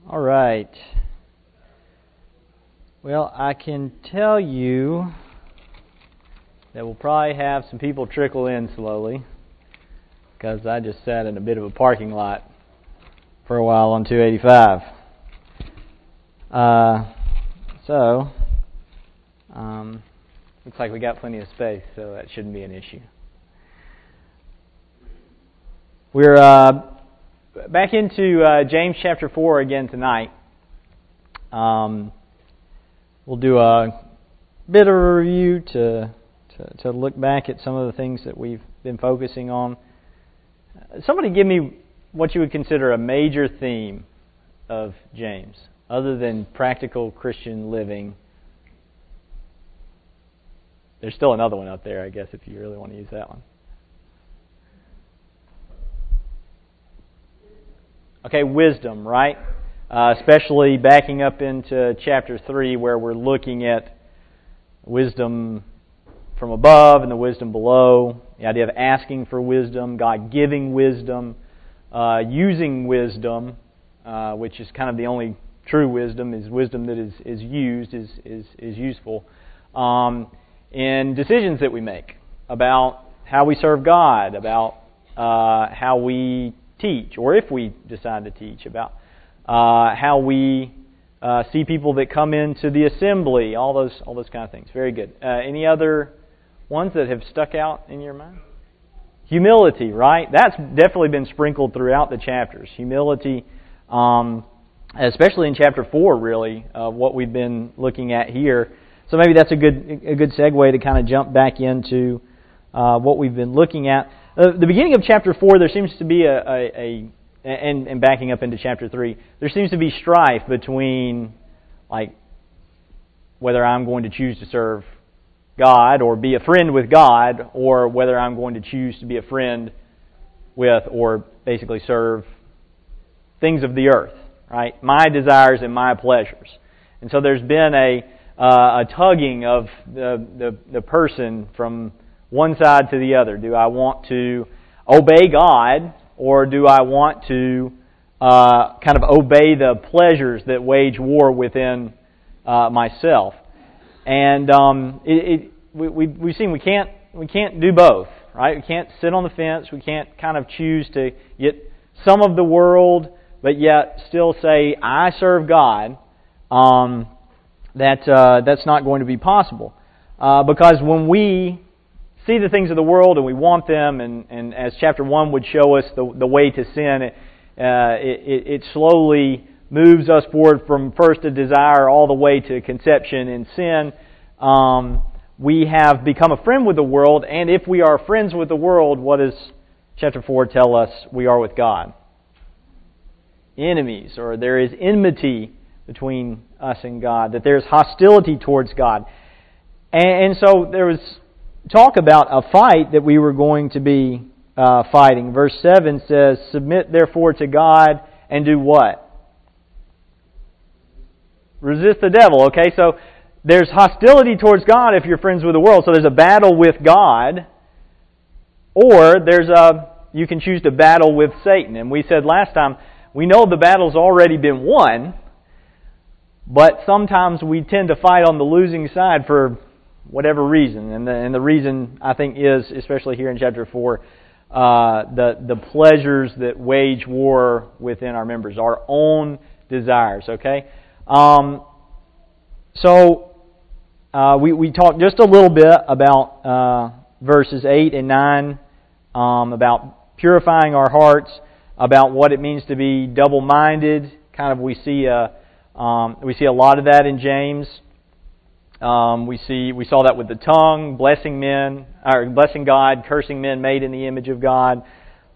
All right. Well, I can tell you that we'll probably have some people trickle in slowly because I just sat in a bit of a parking lot for a while on 285. Looks like we got plenty of space, so that shouldn't be an issue. We're back into James chapter 4 again tonight. We'll do a bit of a review to look back at some of the things that we've been focusing on. Somebody give me what you would consider a major theme of James, other than practical Christian living. There's still another one out there, I guess, if you really want to use that one. Okay, wisdom, right? Especially backing up into chapter 3 where we're looking at wisdom from above and the wisdom below. The idea of asking for wisdom, God giving wisdom, using wisdom, which is kind of the only true wisdom, is wisdom that is used, is useful, in decisions that we make about how we serve God, about how we teach, or if we decide to teach, about how we see people that come into the assembly, all those kind of things. Very good. Any other ones that have stuck out in your mind? Humility, right? That's definitely been sprinkled throughout the chapters. Humility, especially in chapter 4, really, what we've been looking at here. So maybe that's a good segue to kind of jump back into what we've been looking at. The beginning of chapter 4, there seems to be and backing up into chapter 3, there seems to be strife between, like, whether I'm going to choose to serve God or be a friend with God, or whether I'm going to choose to be a friend with, or basically serve things of the earth, right? My desires and my pleasures. And so there's been a tugging of the person from one side to the other. Do I want to obey God, or do I want to kind of obey the pleasures that wage war within myself? And we've seen we can't do both, right? We can't sit on the fence. We can't kind of choose to get some of the world, but yet still say I serve God. That's not going to be possible, because when we see the things of the world and we want them, and as chapter 1 would show us the way to sin, it slowly moves us forward from first a desire all the way to conception in sin. We have become a friend with the world, and if we are friends with the world, what does chapter 4 tell us we are with God? Enemies, or there is enmity between us and God, that there's hostility towards God. And so there was talk about a fight that we were going to be fighting. Verse 7 says, "Submit therefore to God and do what? Resist the devil." Okay, so there's hostility towards God if you're friends with the world. So there's a battle with God, or you can choose to battle with Satan. And we said last time, we know the battle's already been won, but sometimes we tend to fight on the losing side for whatever reason. And the reason, I think, is, especially here in chapter 4, the pleasures that wage war within our members, our own desires, okay? We talked just a little bit about verses 8 and 9, about purifying our hearts, about what it means to be double-minded. Kind of we see a lot of that in James. We saw that with the tongue, blessing blessing God, cursing men made in the image of God.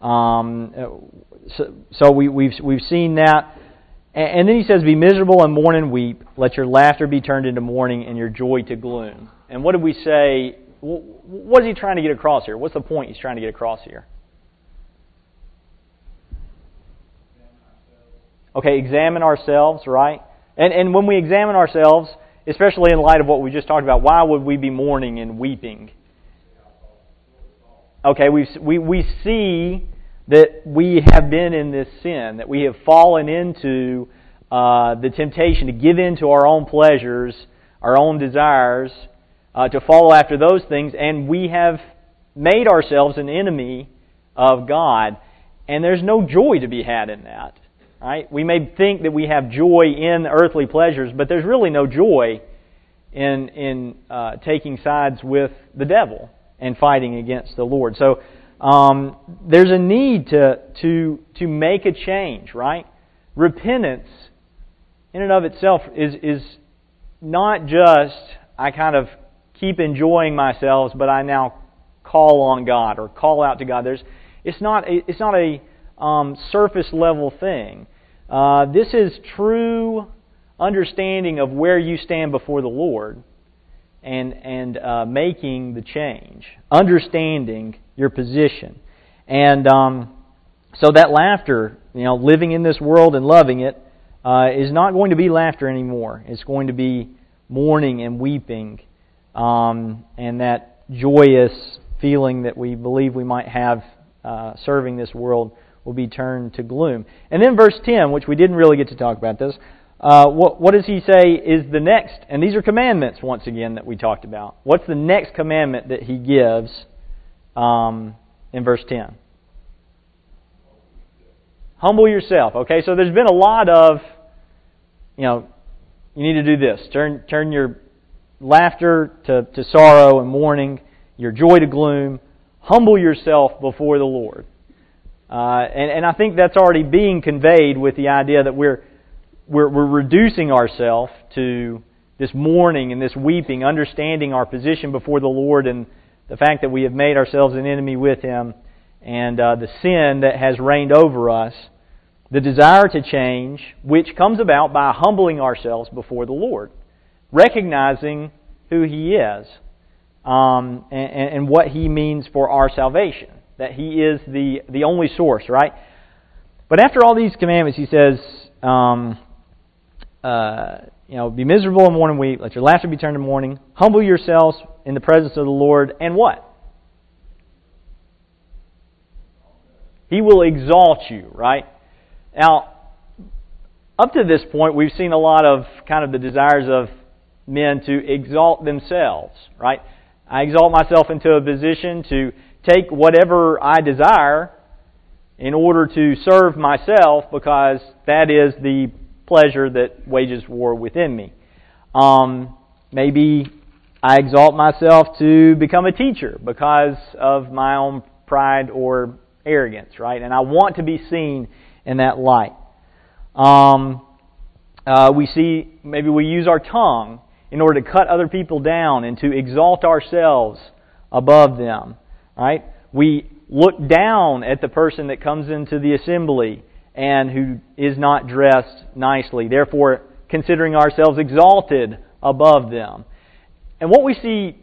So we've seen that. And then he says, "Be miserable and mourn and weep. Let your laughter be turned into mourning and your joy to gloom." And what did we say? What is he trying to get across here? What's the point he's trying to get across here? Okay, examine ourselves, right? And when we examine ourselves, especially in light of what we just talked about, why would we be mourning and weeping? Okay, we see that we have been in this sin, that we have fallen into the temptation to give in to our own pleasures, our own desires, to follow after those things, and we have made ourselves an enemy of God, and there's no joy to be had in that. Right? We may think that we have joy in earthly pleasures, but there's really no joy in taking sides with the devil and fighting against the Lord. So there's a need to make a change, right? Repentance in and of itself is not just I kind of keep enjoying myself, but I now call on God or call out to God. It's not a surface level thing. This is true understanding of where you stand before the Lord and making the change, understanding your position. And so that laughter, living in this world and loving it, is not going to be laughter anymore. It's going to be mourning and weeping, and that joyous feeling that we believe we might have serving this world will be turned to gloom. And then verse 10, which we didn't really get to talk about this, what does he say is the next? And these are commandments, once again, that we talked about. What's the next commandment that he gives in verse 10? Humble yourself. Okay, so there's been a lot of, you need to do this. Turn your laughter to sorrow and mourning, your joy to gloom. Humble yourself before the Lord. And I think that's already being conveyed with the idea that we're reducing ourselves to this mourning and this weeping, understanding our position before the Lord and the fact that we have made ourselves an enemy with Him, and the sin that has reigned over us, the desire to change, which comes about by humbling ourselves before the Lord, recognizing who He is and what He means for our salvation, that He is the only source, right? But after all these commandments, He says, be miserable and mourn and weep, let your laughter be turned to mourning, humble yourselves in the presence of the Lord, and what? He will exalt you, right? Now, up to this point, we've seen a lot of kind of the desires of men to exalt themselves, right? I exalt myself into a position to take whatever I desire in order to serve myself because that is the pleasure that wages war within me. Maybe I exalt myself to become a teacher because of my own pride or arrogance, right? And I want to be seen in that light. Maybe we use our tongue in order to cut other people down and to exalt ourselves above them, right? We look down at the person that comes into the assembly and who is not dressed nicely, therefore considering ourselves exalted above them. And what we see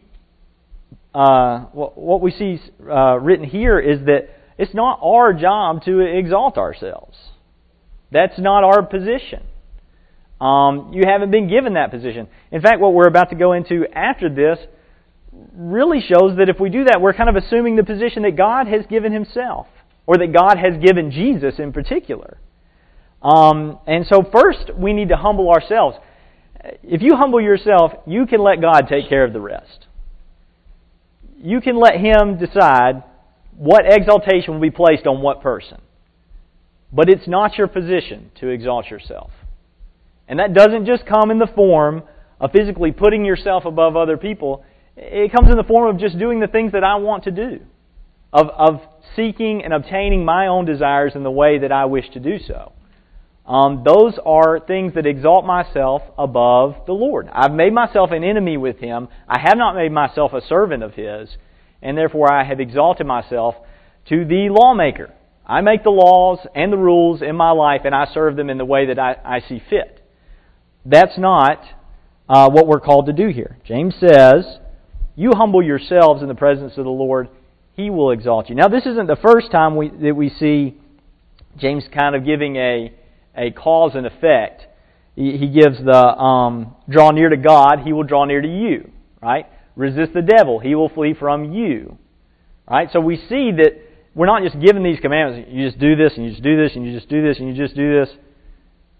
written here is that it's not our job to exalt ourselves. That's not our position. You haven't been given that position. In fact, what we're about to go into after this really shows that if we do that, we're kind of assuming the position that God has given Himself, or that God has given Jesus in particular. And so first, we need to humble ourselves. If you humble yourself, you can let God take care of the rest. You can let Him decide what exaltation will be placed on what person. But it's not your position to exalt yourself. And that doesn't just come in the form of physically putting yourself above other people. It comes in the form of just doing the things that I want to do. Of seeking and obtaining my own desires in the way that I wish to do so. Those are things that exalt myself above the Lord. I've made myself an enemy with Him. I have not made myself a servant of His. And therefore I have exalted myself to the lawmaker. I make the laws and the rules in my life and I serve them in the way that I see fit. That's not what we're called to do here. James says, you humble yourselves in the presence of the Lord, He will exalt you. Now this isn't the first time that we see James kind of giving a cause and effect. He gives the draw near to God, He will draw near to you. Right? Resist the devil, he will flee from you. Right? So we see that we're not just given these commandments. You just do this, and you just do this, and you just do this, and you just do this.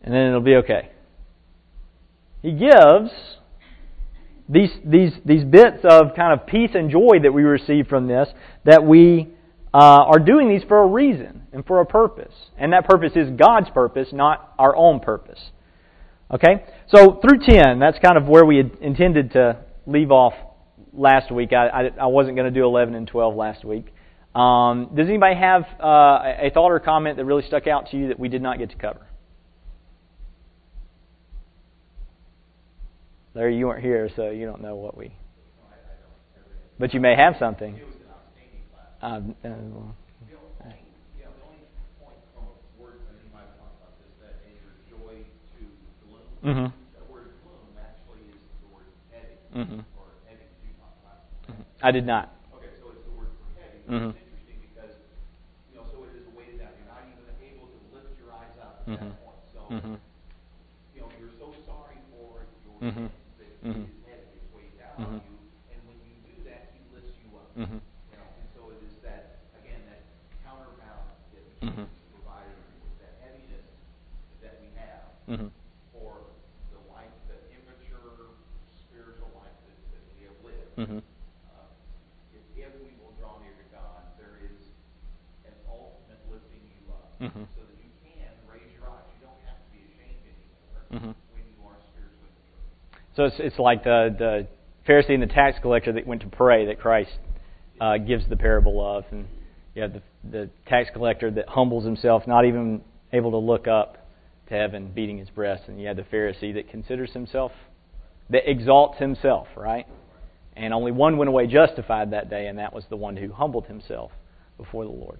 and then it'll be okay. He gives these bits of kind of peace and joy that we receive from this, that we are doing these for a reason and for a purpose. And that purpose is God's purpose, not our own purpose. Okay? So through 10, that's kind of where we had intended to leave off last week. I wasn't going to do 11 and 12 last week. Does anybody have a thought or comment that really stuck out to you that we did not get to cover? Larry, you weren't here, so you don't know what we... But you may have something. It was an outstanding class. The only point from a word, and you might talk about this, that in your joy to gloom, the word gloom actually is the word heavy, or heavy. Did you talk about it? I did not. Okay, so it's the word for heavy. It's interesting because, so it is a weighted down. You're not even able to lift your eyes up at that point. So, you're so sorry for your sins that it's heavy, it's weighed down on you, and when you do that, He lifts you up. And so it is that, again, that counterbalance that Jesus provided with that heaviness that we have for the life, the immature spiritual life that we have lived. If we will draw near to God, there is an ultimate lifting you up, so that you can raise your eyes. You don't have to be ashamed anymore when you are spiritually mature. So it's like the Pharisee and the tax collector that went to pray that Christ gives the parable of. And you have the tax collector that humbles himself, not even able to look up to heaven, beating his breast. And you have the Pharisee that considers himself, that exalts himself, right? And only one went away justified that day, and that was the one who humbled himself before the Lord.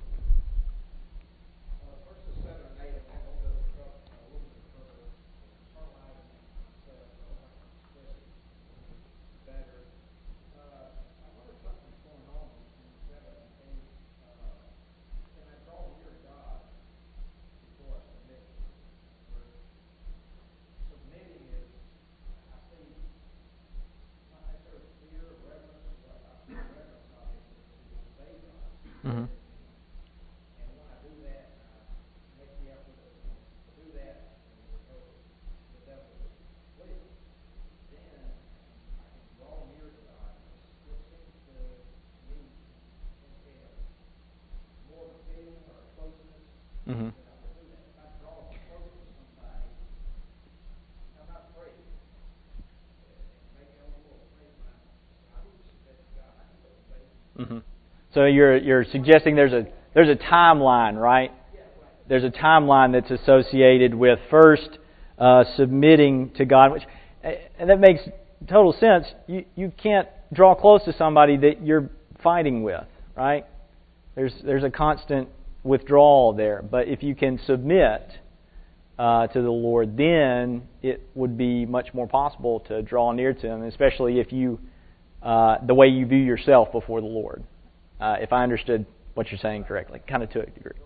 So you're suggesting there's a timeline, right? There's a timeline that's associated with first submitting to God, and that makes total sense. You can't draw close to somebody that you're fighting with, right? There's a constant withdrawal there. But if you can submit to the Lord, then it would be much more possible to draw near to Him, especially if you the way you view yourself before the Lord. If I understood what you're saying correctly, kind of to a degree.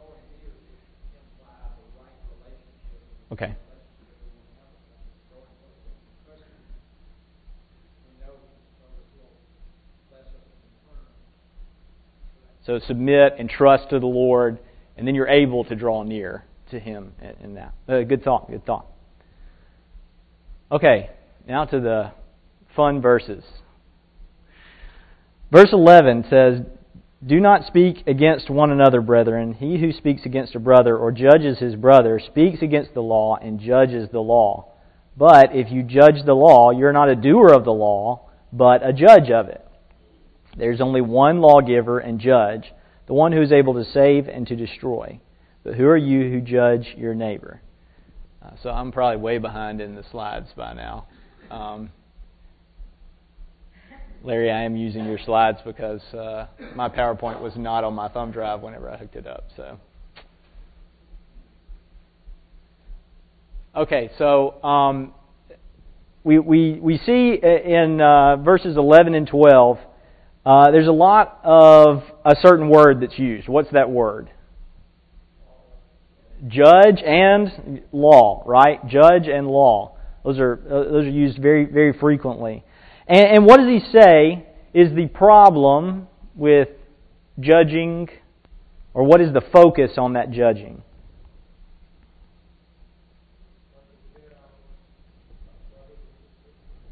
Okay. So submit and trust to the Lord, and then you're able to draw near to Him in that. Good thought. Good thought. Okay, now to the fun verses. Verse 11 says, "Do not speak against one another, brethren. He who speaks against a brother or judges his brother speaks against the law and judges the law. But if you judge the law, you're not a doer of the law, but a judge of it. There's only one lawgiver and judge, the one who is able to save and to destroy. But who are you who judge your neighbor?" So I'm probably way behind in the slides by now. Larry, I am using your slides because my PowerPoint was not on my thumb drive whenever I hooked it up. So, okay, so we see in verses 11 and 12, there's a lot of a certain word that's used. What's that word? Judge and law, right? Judge and law. Those are used very, very frequently. And what does he say is the problem with judging, or what is the focus on that judging?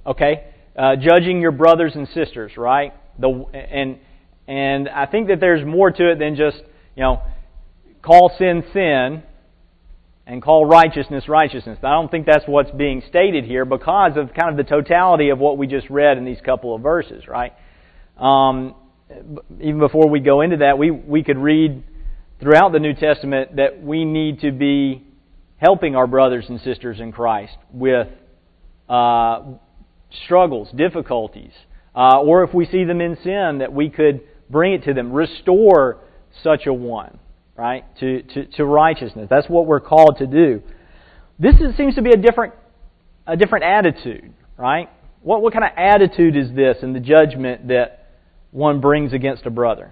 Okay? Judging your brothers and sisters, right? And I think that there's more to it than just, call sin, sin, and call righteousness, righteousness. I don't think that's what's being stated here because of kind of the totality of what we just read in these couple of verses, right? Even before we go into that, we could read throughout the New Testament that we need to be helping our brothers and sisters in Christ with struggles, difficulties, or if we see them in sin, that we could bring it to them, restore such a one, right, to righteousness. That's what we're called to do. Seems to be a different attitude, right? What kind of attitude is this in the judgment that one brings against a brother?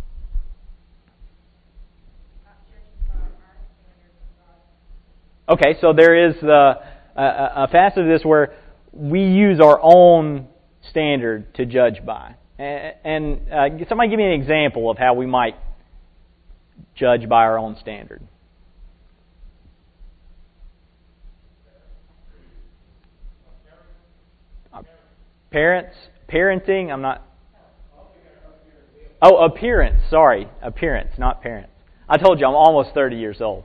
Okay, so there is a facet of this where we use our own standard to judge by. And somebody give me an example of how we might judge by our own standard. Parenting, I'm not... Oh, appearance, sorry. Appearance, not parents. I told you I'm almost 30 years old.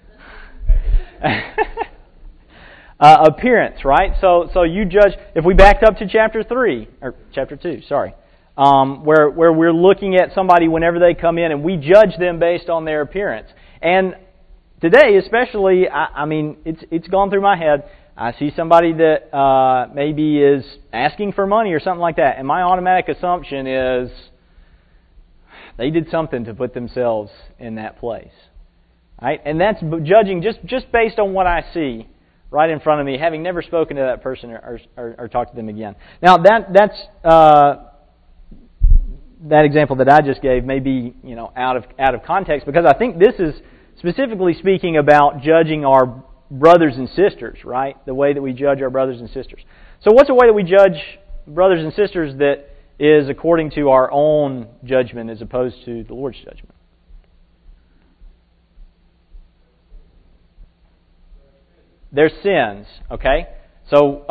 Appearance, right? So you judge, if we backed up to chapter 2, where we're looking at somebody whenever they come in and we judge them based on their appearance. And today especially, I mean, it's gone through my head. I see somebody that maybe is asking for money or something like that, and my automatic assumption is they did something to put themselves in that place. Right? And that's judging just based on what I see right in front of me, having never spoken to that person or talked to them again. Now that's that example that I just gave may be out of context, because I think this is specifically speaking about judging our brothers and sisters, right? The way that we judge our brothers and sisters. So what's a way that we judge brothers and sisters that is according to our own judgment as opposed to the Lord's judgment? Their sins, okay? So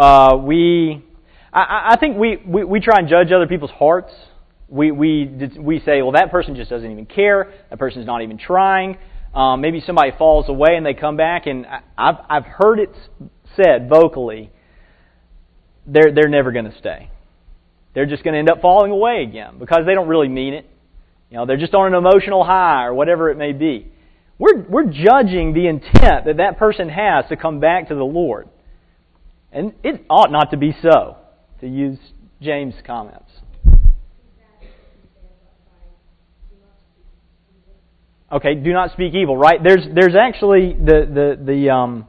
I think we try and judge other people's hearts. We say, well, that person just doesn't even care. That person's not even trying. Maybe somebody falls away and they come back, and I've heard it said vocally, they're never going to stay. They're just going to end up falling away again because they don't really mean it. They're just on an emotional high or whatever it may be. We're judging the intent that person has to come back to the Lord. And it ought not to be so, to use James' comments. Okay, do not speak evil, right? There's actually the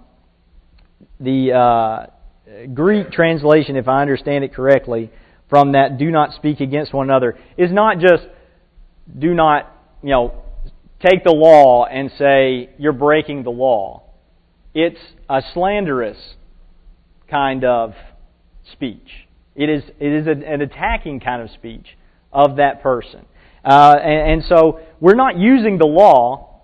Greek translation, if I understand it correctly, from that do not speak against one another, is not just do not, take the law and say you're breaking the law. It's a slanderous kind of speech. It is an attacking kind of speech of that person. And so we're not using the law.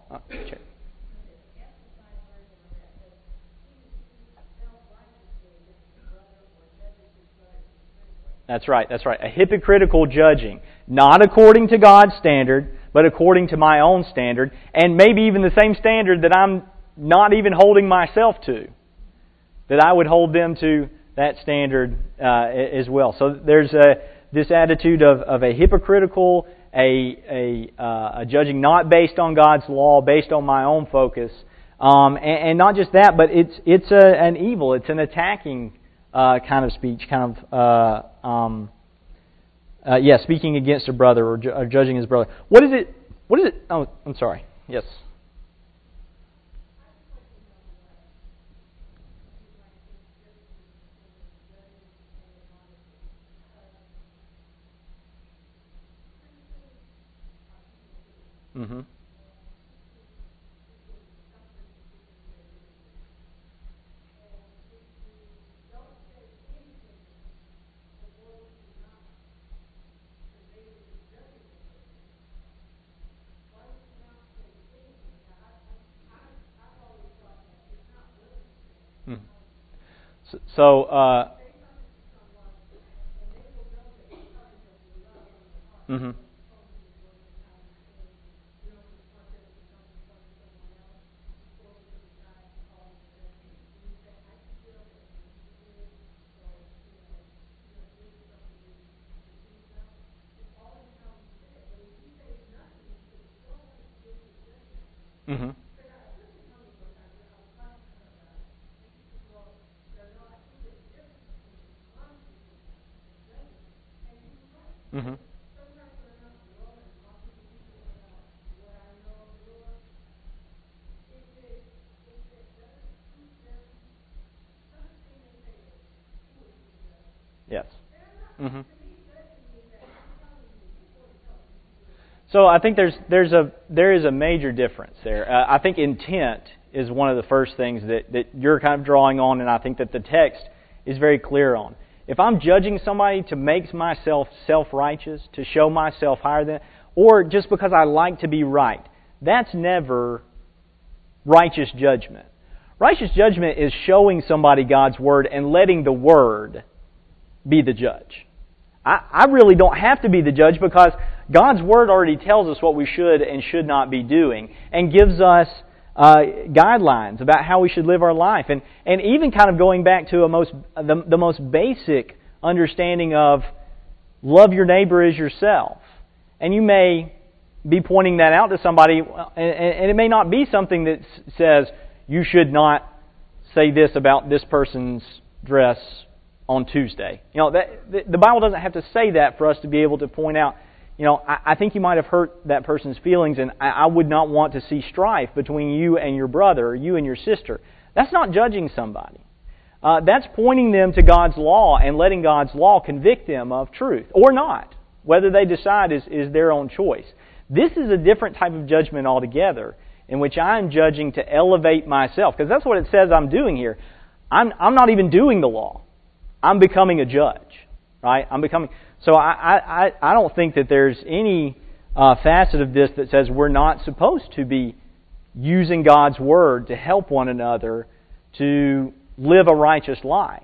That's right. A hypocritical judging. Not according to God's standard, but according to my own standard, and maybe even the same standard that I'm not even holding myself to, that I would hold them to that standard as well. So there's this attitude of a hypocritical, a judging not based on God's law, based on my own focus, and not just that, but it's an evil, it's an attacking kind of speech, kind of speaking against a brother or judging his brother. What is it? Oh, I'm sorry. Yes. Mm-hmm. So, Mm-hmm. Mm-hmm. Mm-hmm. Yes. Mm-hmm. So I think there is a major difference there. I think intent is one of the first things that you're kind of drawing on, and I think that the text is very clear on. If I'm judging somebody to make myself self-righteous, to show myself higher than, or just because I like to be right, that's never righteous judgment. Righteous judgment is showing somebody God's Word and letting the Word be the judge. I really don't have to be the judge because God's Word already tells us what we should and should not be doing and gives us guidelines about how we should live our life. And even kind of going back to the most basic understanding of love your neighbor as yourself. And you may be pointing that out to somebody, and it may not be something that says you should not say this about this person's dress on Tuesday. You know, the Bible doesn't have to say that for us to be able to point out, you know, I think you might have hurt that person's feelings, and I would not want to see strife between you and your brother or you and your sister. That's not judging somebody. That's pointing them to God's law and letting God's law convict them of truth, or not. Whether they decide is their own choice. This is a different type of judgment altogether, in which I'm judging to elevate myself, because that's what it says I'm doing here. I'm not even doing the law. I'm becoming a judge, right? So I don't think that there's any facet of this that says we're not supposed to be using God's Word to help one another to live a righteous life.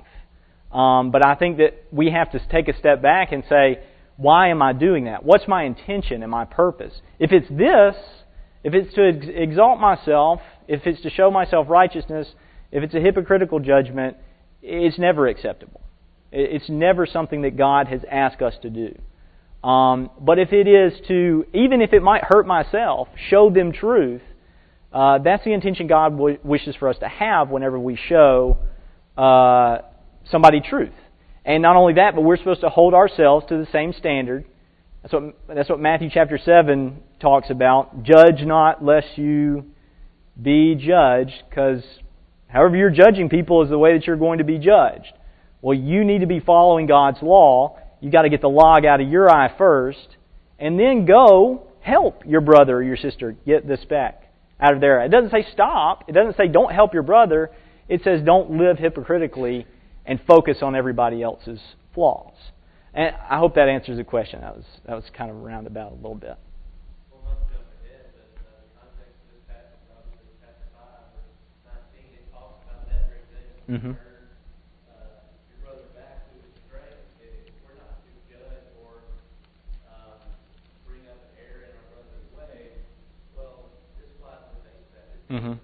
But I think that we have to take a step back and say, why am I doing that? What's my intention and my purpose? If it's this, if it's to exalt myself, if it's to show myself righteousness, if it's a hypocritical judgment, it's never acceptable. It's never something that God has asked us to do. But if it is to, even if it might hurt myself, show them truth, that's the intention God wishes for us to have whenever we show somebody truth. And not only that, but we're supposed to hold ourselves to the same standard. That's what Matthew chapter 7 talks about. Judge not lest you be judged, because however you're judging people is the way that you're going to be judged. Well, you need to be following God's law. You've got to get the log out of your eye first, and then go help your brother or your sister get the speck out of their eye. It doesn't say stop. It doesn't say don't help your brother. It says don't live hypocritically and focus on everybody else's flaws. And I hope that answers the question. That was kind of roundabout a little bit. Well, let's jump ahead, but the context of this passage, obviously, chapter 5, verse 19, it talks about that very thing. Mm-hmm. Your brother back to his strength. We're not to judge or bring up an error in our brother's way. Well, this flatly makes that. Mm-hmm.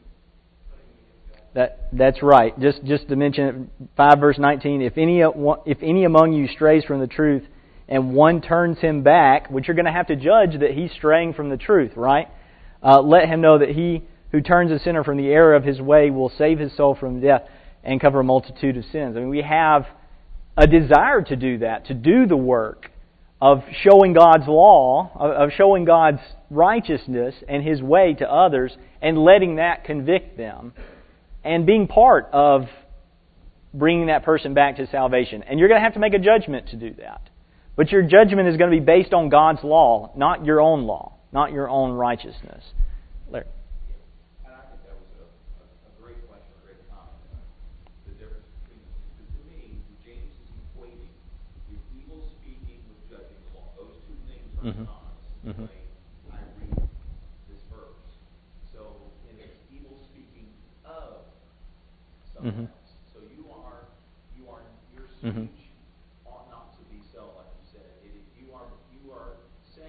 That's right. Just to mention 5 verse 19, if any among you strays from the truth and one turns him back, which you're going to have to judge that he's straying from the truth, right? Let him know that he who turns a sinner from the error of his way will save his soul from death and cover a multitude of sins. I mean, we have a desire to do that, to do the work of showing God's law, of showing God's righteousness and His way to others, and letting that convict them, and being part of bringing that person back to salvation. And you're going to have to make a judgment to do that. But your judgment is going to be based on God's law, not your own law, not your own righteousness. Larry. And I think that was a great question, a great comment. The difference between the two. To me, James is equating the evil speaking with judging the law. Those two things are synonymous. Mm-hmm. I read this verse. So, and it's evil speaking of someone else. So your speech ought not to be so, like you said. You are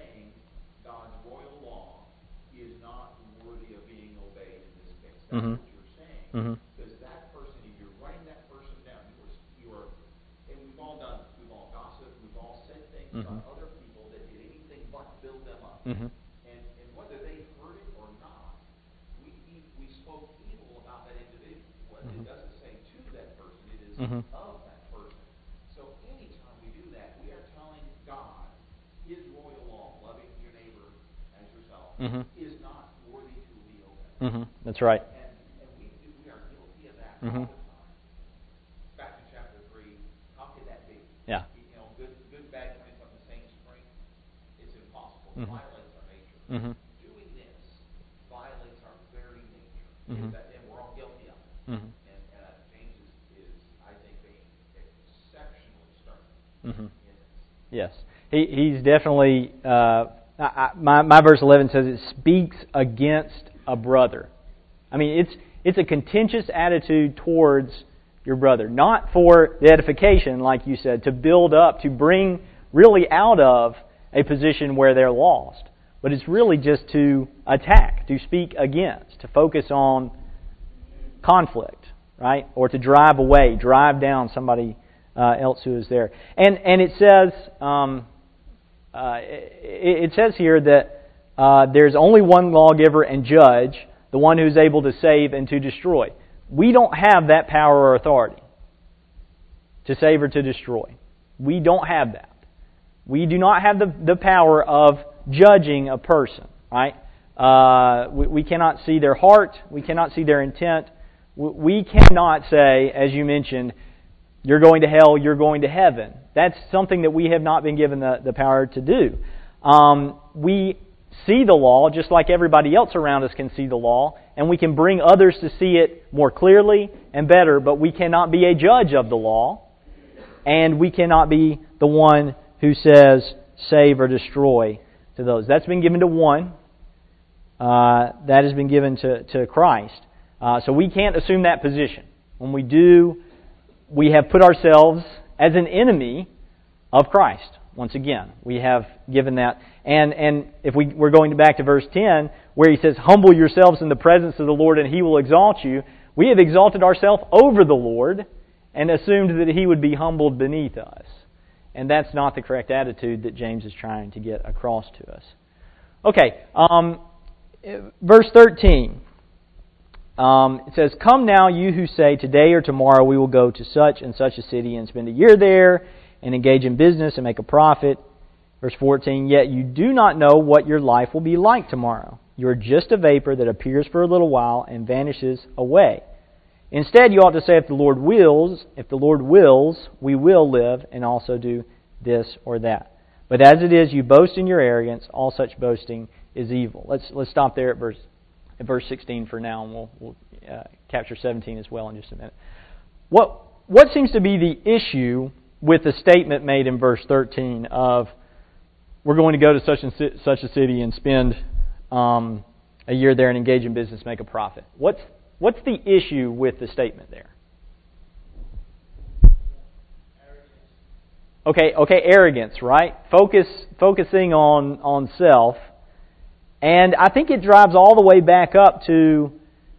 Mm-hmm. what you're saying. Mm-hmm. Because that person, if you're writing that person down, you are, and we've all done this. We've all gossiped. We've all said things about other people that did anything but build them up. Mm-hmm. And whether they heard it or not, we spoke evil about that individual. Well, it doesn't say to that person. It is of that person. So anytime we do that, we are telling God His royal law, loving your neighbor as yourself, is not worthy to be obeyed. That's right. And we are guilty of that Mm-hmm. all the time. Back to chapter 3, how could that be? Yeah. You know, good, bad, 20-something, same spring. It's impossible. It Mm-hmm. violates our nature. Mm-hmm. Doing this violates our very nature. Mm-hmm. And we're all guilty of it. Mm-hmm. And James is, I think, being exceptionally stern Mm-hmm. in this. Yes. He's definitely, my verse 11 says it speaks against a brother. I mean, it's a contentious attitude towards your brother. Not for the edification, like you said, to build up, to bring really out of a position where they're lost. But it's really just to attack, to speak against, to focus on conflict, right? Or to drive away, drive down somebody else who is there. And it says here that there's only one lawgiver and judge, the one who's able to save and to destroy. We don't have that power or authority to save or to destroy. We don't have that. We do not have the power of judging a person, right? We cannot see their heart. We cannot see their intent. We cannot say, as you mentioned, you're going to hell, you're going to heaven. That's something that we have not been given the power to do. We see the law just like everybody else around us can see the law, and we can bring others to see it more clearly and better, but we cannot be a judge of the law, and we cannot be the one who says save or destroy to those. That's been given to one. That has been given to Christ. So we can't assume that position. When we do, we have put ourselves as an enemy of Christ. Once again, we have given that. And if we're going back to verse 10, where he says, humble yourselves in the presence of the Lord and He will exalt you, we have exalted ourselves over the Lord and assumed that He would be humbled beneath us. And that's not the correct attitude that James is trying to get across to us. Okay, verse 13. It says, come now, you who say, today or tomorrow we will go to such and such a city and spend a year there and engage in business and make a profit. Verse 14, yet you do not know what your life will be like tomorrow. You are just a vapor that appears for a little while and vanishes away. Instead, you ought to say, if the Lord wills, we will live and also do this or that. But as it is, you boast in your arrogance. All such boasting is evil. Let's stop there at verse 16 for now, and we'll capture 17 as well in just a minute. What seems to be the issue with the statement made in verse 13 of we're going to go to such a city and spend a year there and engage in business, make a profit? What's the issue with the statement there? Okay, arrogance, right? Focusing on self. And I think it drives all the way back up to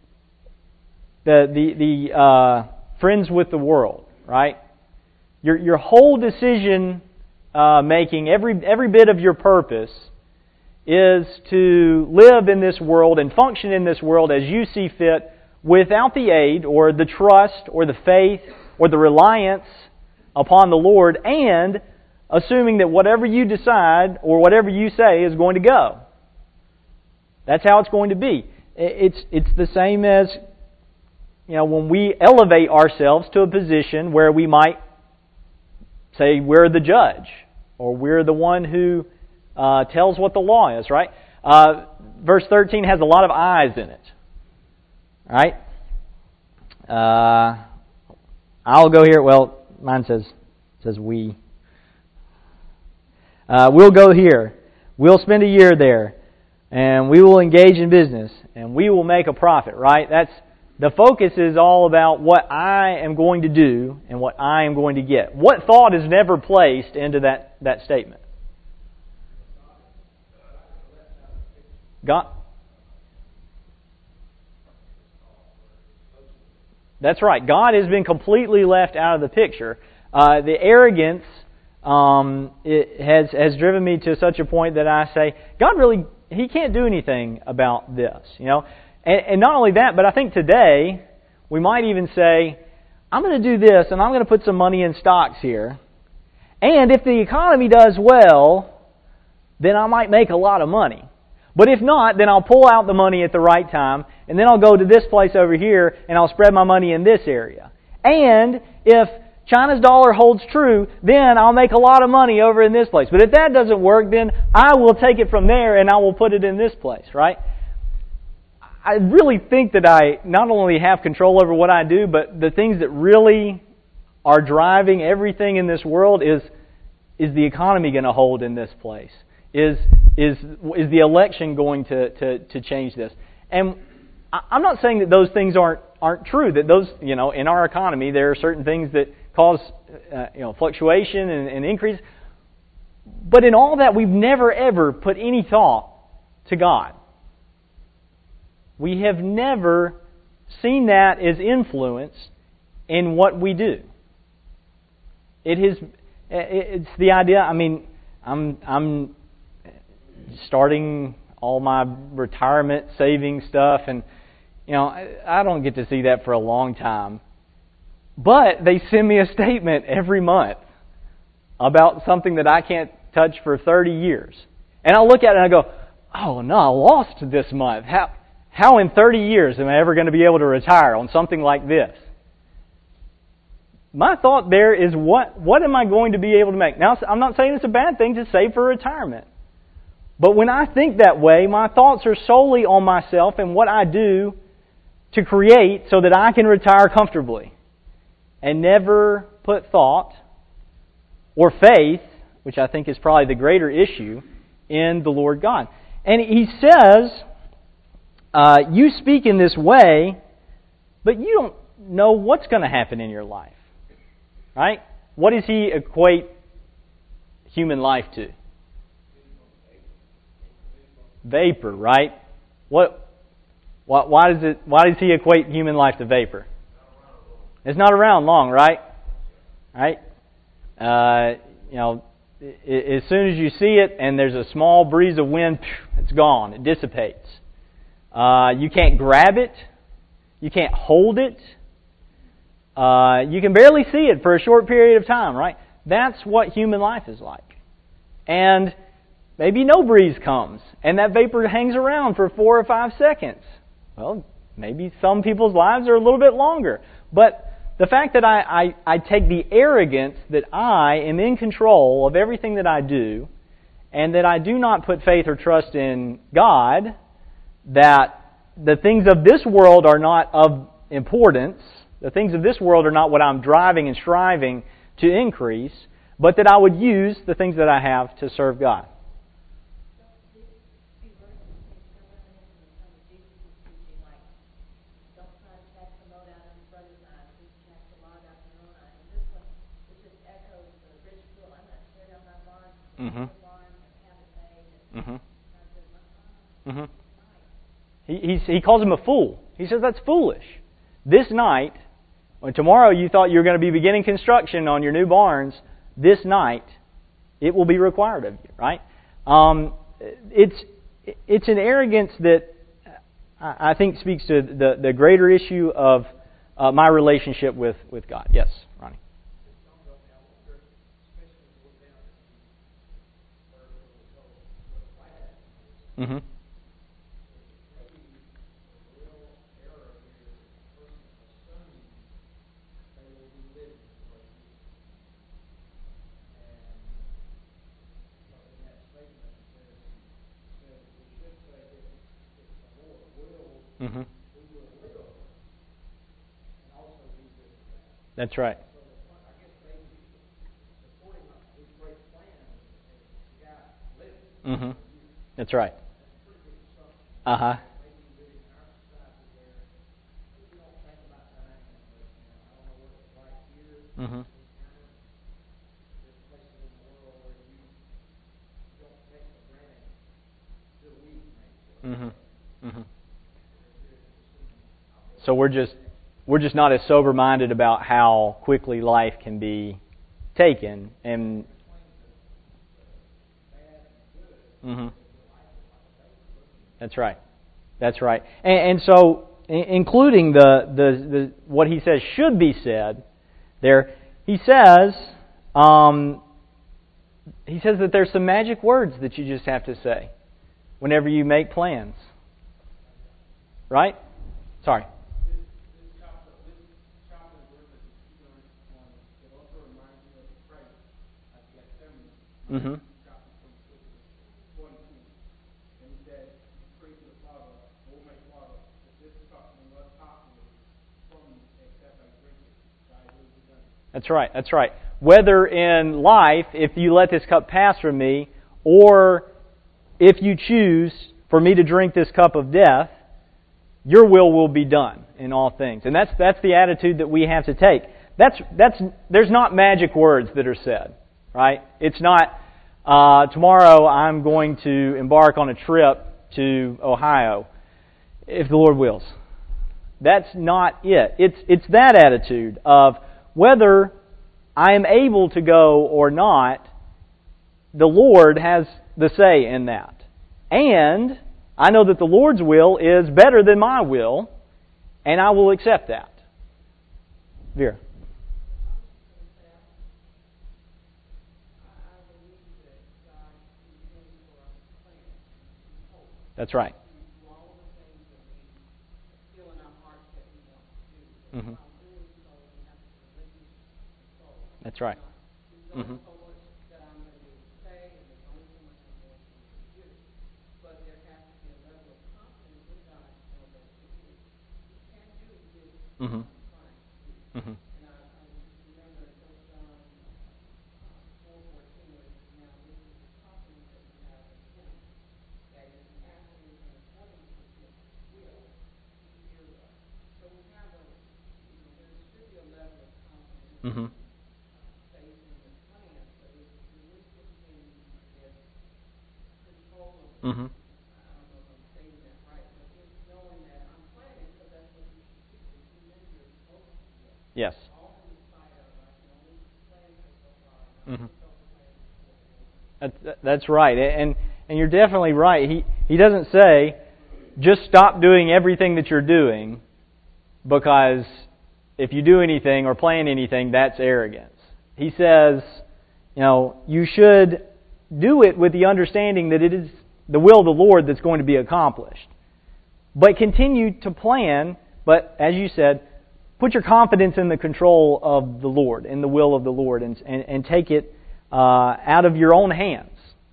the friends with the world, right? Your whole decision making, every bit of your purpose is to live in this world and function in this world as you see fit, without the aid or the trust or the faith or the reliance upon the Lord, and assuming that whatever you decide or whatever you say is going to go. That's how it's going to be. It's the same as, when we elevate ourselves to a position where we might say we're the judge or we're the one who tells what the law is, right? Verse 13 has a lot of I's in it, right? I'll go here. Well, mine says we. We'll go here. We'll spend a year there. And we will engage in business, and we will make a profit, right? The focus is all about what I am going to do and what I am going to get. What thought is never placed into that statement? God. That's right. God has been completely left out of the picture. The arrogance it has driven me to such a point that I say, God really, He can't do anything about this. And not only that, but I think today we might even say, I'm going to do this, and I'm going to put some money in stocks here. And if the economy does well, then I might make a lot of money. But if not, then I'll pull out the money at the right time, and then I'll go to this place over here, and I'll spread my money in this area. And if China's dollar holds true, then I'll make a lot of money over in this place. But if that doesn't work, then I will take it from there, and I will put it in this place, right? I really think that I not only have control over what I do, but the things that really are driving everything in this world is the economy going to hold in this place? Is the election going to change this? And I'm not saying that those things aren't true. That those, in our economy, there are certain things that cause fluctuation and increase. But in all that, we've never ever put any thought to God. We have never seen that as influence in what we do. It's the idea. I mean, I'm starting all my retirement saving stuff, and I don't get to see that for a long time. But they send me a statement every month about something that I can't touch for 30 years. And I look at it and I go, oh no, I lost this month. How in 30 years am I ever going to be able to retire on something like this? My thought there is, what am I going to be able to make? Now, I'm not saying it's a bad thing to save for retirement. But when I think that way, my thoughts are solely on myself and what I do to create so that I can retire comfortably. And never put thought or faith, which I think is probably the greater issue, in the Lord God. And He says, you speak in this way, but you don't know what's going to happen in your life. Right? What does He equate human life to? Vapor, right? Why does He equate human life to vapor? It's not around long, right? Right? As soon as you see it and there's a small breeze of wind, it's gone. It dissipates. You can't grab it. You can't hold it. You can barely see it for a short period of time, right? That's what human life is like. And maybe no breeze comes, and that vapor hangs around for 4 or 5 seconds. Well, maybe some people's lives are a little bit longer. But the fact that I take the arrogance that I am in control of everything that I do, and that I do not put faith or trust in God, that the things of this world are not of importance, the things of this world are not what I'm driving and striving to increase, but that I would use the things that I have to serve God. Mm-hmm. Mm-hmm. Mm-hmm. He calls him a fool. He says that's foolish. This night, when tomorrow you thought you were going to be beginning construction on your new barns, this night it will be required of you, right? It's an arrogance that I think speaks to the greater issue of my relationship with God. Yes, Ronnie. Mm-hmm. Mm-hmm. That's right. Mm-hmm. That's right. Uh-huh. Mm-hmm. Mm-hmm. Mm-hmm. So we're just we're just not as sober-minded about how quickly life can be taken. And that's right. That's right. And so, including the what he says should be said there, he says that there's some magic words that you just have to say whenever you make plans. Right? Sorry. Mm-hmm. That's right. That's right. Whether in life, if you let this cup pass from me, or if you choose for me to drink this cup of death, your will be done in all things. And that's the attitude that we have to take. There's not magic words that are said, right? It's not, tomorrow I'm going to embark on a trip to Ohio, if the Lord wills. That's not it. It's that attitude of whether I am able to go or not, the Lord has the say in that. And I know that the Lord's will is better than my will, and I will accept that. Vera. That's right. Mm-hmm. That's right. Mm-hmm. Mm-hmm. Mm-hmm. Mm-hmm. Mm-hmm. Yes. Mm-hmm. That's right, and you're definitely right. He doesn't say just stop doing everything that you're doing, because if you do anything or plan anything, that's arrogance. He says, you should do it with the understanding that it is the will of the Lord that's going to be accomplished. But continue to plan, but as you said, put your confidence in the control of the Lord, in the will of the Lord, and take it out of your own hands.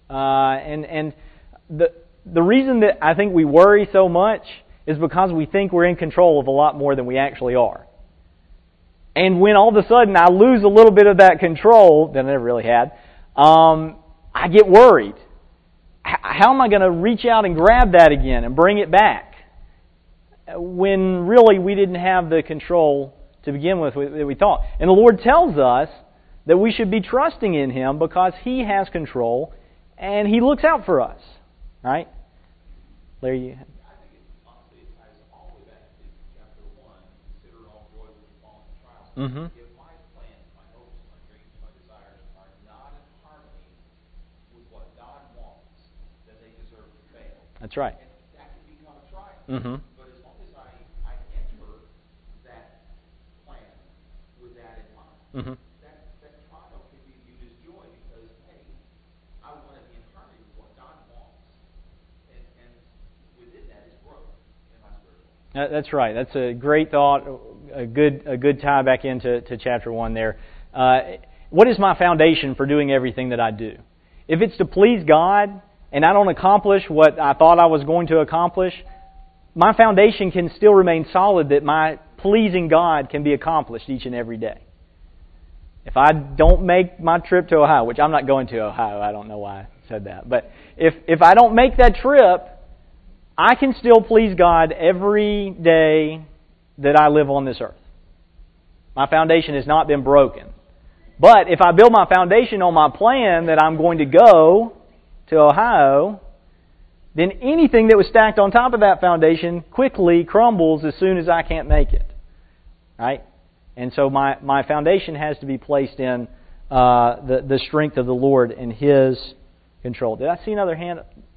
And the reason that I think we worry so much is because we think we're in control of a lot more than we actually are. And when all of a sudden I lose a little bit of that control that I never really had, I get worried. How am I going to reach out and grab that again and bring it back? When really we didn't have the control to begin with that we thought. And the Lord tells us that we should be trusting in Him because He has control and He looks out for us. Right? Larry, you had... I think honestly it ties all the way back to chapter 1. Consider all joy when you fall into trials. Mm-hmm. If my plans, my hopes, my dreams, my desires are not in harmony with what God wants, then they deserve to fail. That's right. And that can become a trial. Mm-hmm. But as long as I enter that plan with that in mind, Mm-hmm. that trial can be viewed as joy because, hey, I want to be in harmony with what God wants. And within that is growth in my spiritual life. That's right. That's a great thought. A good tie back into chapter 1 there. What is my foundation for doing everything that I do? If it's to please God and I don't accomplish what I thought I was going to accomplish, my foundation can still remain solid that my pleasing God can be accomplished each and every day. If I don't make my trip to Ohio, which I'm not going to Ohio, I don't know why I said that, but if I don't make that trip, I can still please God every day that I live on this earth. My foundation has not been broken. But if I build my foundation on my plan that I'm going to go to Ohio, then anything that was stacked on top of that foundation quickly crumbles as soon as I can't make it. right? And so my foundation has to be placed in the strength of the Lord and His control. Did I see another hand?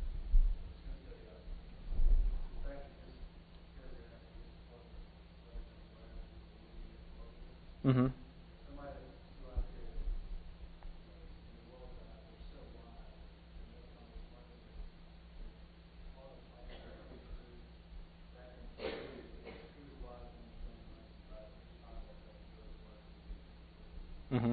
Mm-hmm. Mm-hmm.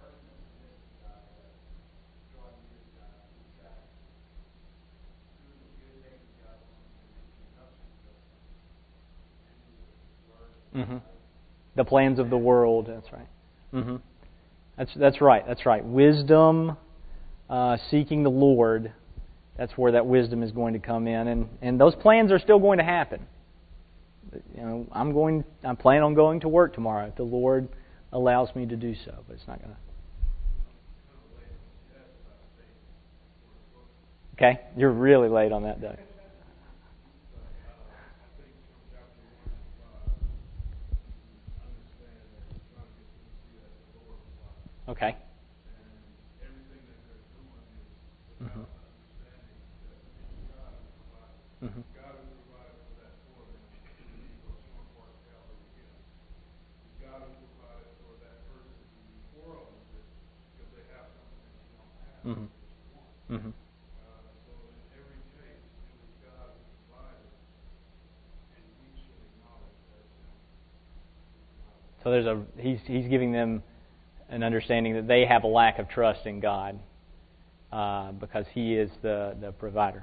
Mm-hmm. The plans of the world. That's right. Mm-hmm. That's right. That's right. Wisdom, seeking the Lord. That's where that wisdom is going to come in, and those plans are still going to happen. You know, I'm planning on going to work tomorrow if the Lord allows me to do so, but it's not going to. Okay, you're really late on that, Doug. Okay. Mm-hmm. Mm-hmm. Mm-hmm. Mm-hmm. So he's giving them an understanding that they have a lack of trust in God because He is the provider.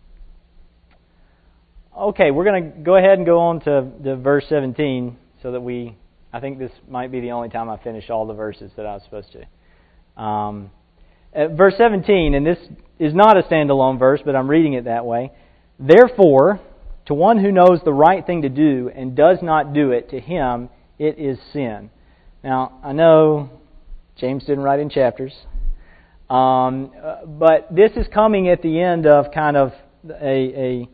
Okay, we're going to go ahead and go on to verse 17 so that I think this might be the only time I finish all the verses that I was supposed to. At verse 17, and this is not a standalone verse, but I'm reading it that way. Therefore, to one who knows the right thing to do and does not do it, to him it is sin. Now, I know James didn't write in chapters, but this is coming at the end of kind of an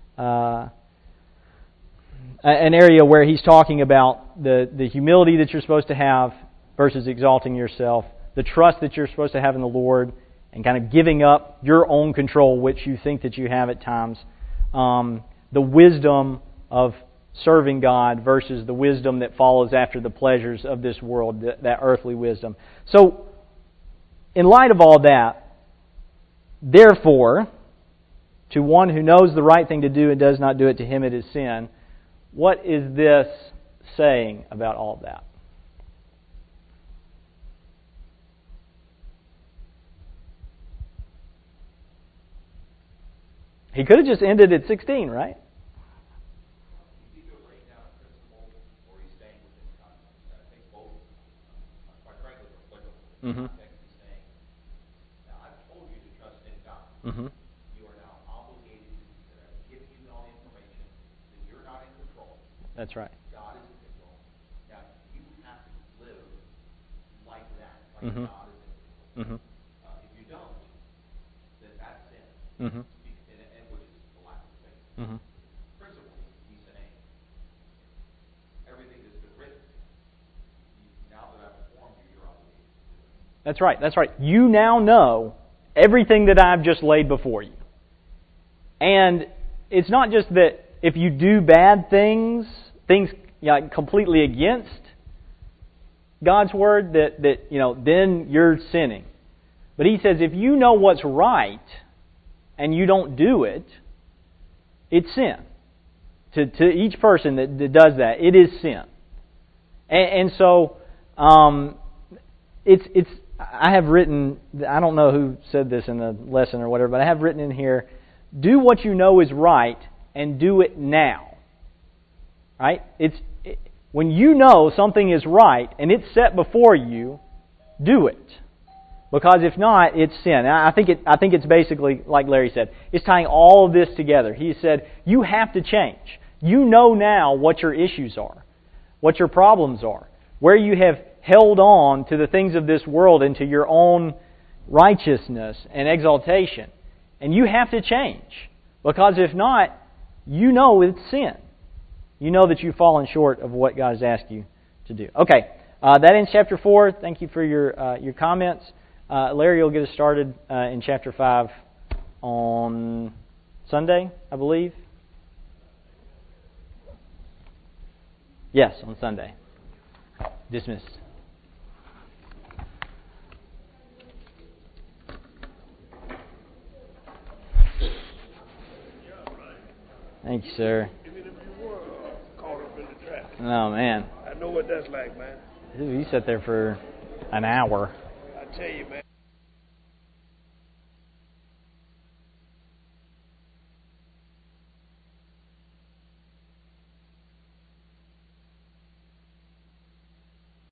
area where he's talking about the humility that you're supposed to have versus exalting yourself, the trust that you're supposed to have in the Lord, and kind of giving up your own control, which you think that you have at times, the wisdom of serving God versus the wisdom that follows after the pleasures of this world, that earthly wisdom. So, in light of all that, therefore, to one who knows the right thing to do and does not do it, to him it is sin. What is this saying about all of that? He could have just ended at 16, right? Mm-hmm. Now, I've told you to trust in God. Mm-hmm. You are now obligated to give you all the information that you're not in control. That's right. God is in control. Now, you have to live like that, like Mm-hmm. God is in control. Mm-hmm. If you don't, then that's sin. Mm-hmm. And which is the lack of faith. Mm-hmm. Principally, he's saying, everything that's been written, now that I've informed you, you're obligated. That's right. That's right. You now know everything that I've just laid before you. And it's not just that if you do bad things completely against God's Word, that then you're sinning. But he says if you know what's right and you don't do it, it's sin. To each person that does that, it is sin. And so it's I have written, I don't know who said this in the lesson or whatever, but I have written in here, do what you know is right and do it now. Right? When you know something is right and it's set before you, do it. Because if not, it's sin. I think it's basically, like Larry said, it's tying all of this together. He said, you have to change. You know now what your issues are, what your problems are, where you have held on to the things of this world and to your own righteousness and exaltation. And you have to change. Because if not, you know it's sin. You know that you've fallen short of what God has asked you to do. Okay, that ends chapter 4. Thank you for your comments. Larry will get us started in chapter 5 on Sunday, I believe. Yes, on Sunday. Dismissed. Thank you, sir. Even if you were caught up in the traffic. Oh, man. I know what that's like, man. You sat there for an hour. I tell you, man.